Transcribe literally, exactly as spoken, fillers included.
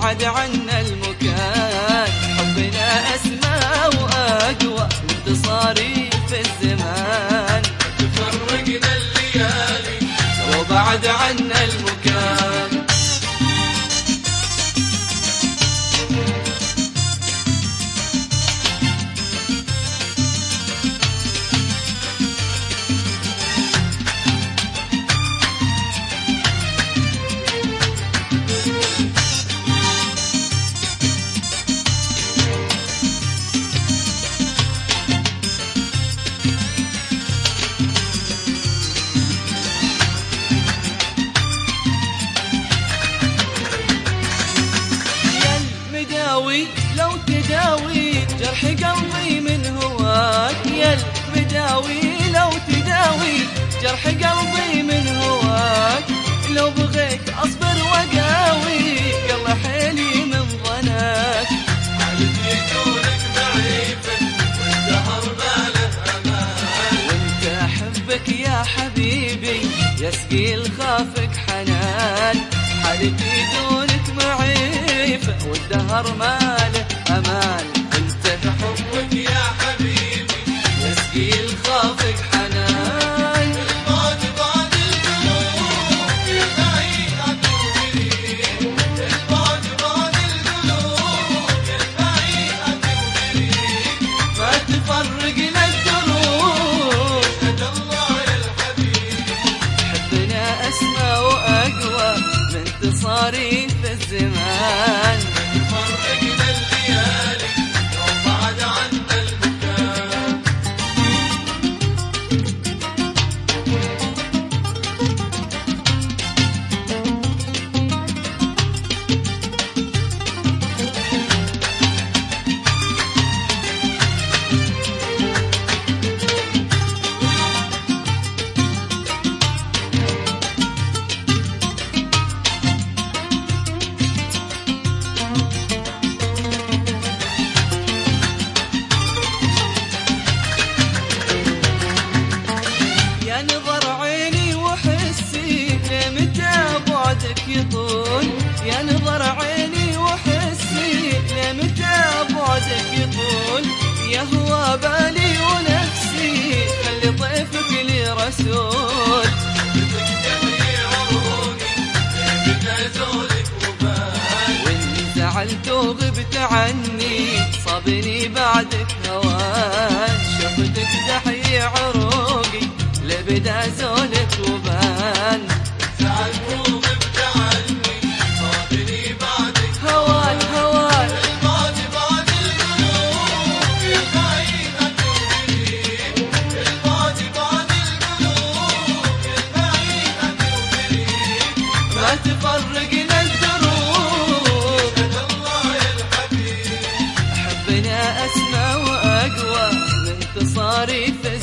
بعد عنا المكان، حبنا أسمى وأقوى وانتصاري في الزمان. تفرقنا الليالي وبعد عنا المكان. لو تداوي جرح قلبي من هواك، يا المداوي لو تداوي جرح قلبي من هواك، لو بغيت أصبر وقاوي قل حيلي من ظناك. حالتي دونك ضعيفة والدهر ما له أمان، وانت أحبك يا حبيبي يسقي الخافك حنان. حالتي دونك ضعيفة والدهر ما له أمان، انت حبك يا حبيبي يسقي الخافك حنان. البعد بعد القلوب يلقاي أكبري، البعد بعد القلوب يلقاي أكبري، ما تفرقنا الدروب شهد الله يا الحبيب. حبنا أسمى وأقوى من انتصاري في الزمان. تفرقنا الليالي وبعد عنا المكان. يا نظر عيني وحسي لمتى بعدك يطول، يا نظر عيني وحسي لمتى بعدك يطول، يا هو بالي ونفسي خلي طيفك لي رسول. وإن زعلت وغبت عني صابني بعدك هوان، شفتك تحيي عروقي لبدا زولك وبان. زعلت وغبت عني صابني بعدك هوان هوان البعد بعد القلوب يلقاي أكبري، البعد بعد القلوب يلقاي أكبري، ما تفرقنا الدروب شهد الله يا الحبيب. حبنا أسمى وأقوى من انتصاري في